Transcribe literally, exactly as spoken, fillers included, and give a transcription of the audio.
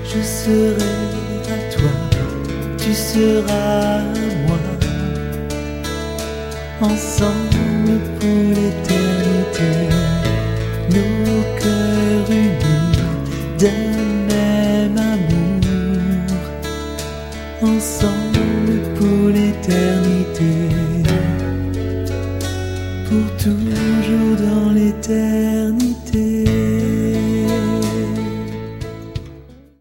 je serai à toi, tu seras à moi, ensemble pour l'éternité, nos cœurs unis d'un même amour, ensemble pour l'éternité, pour toujours dans l'éternité.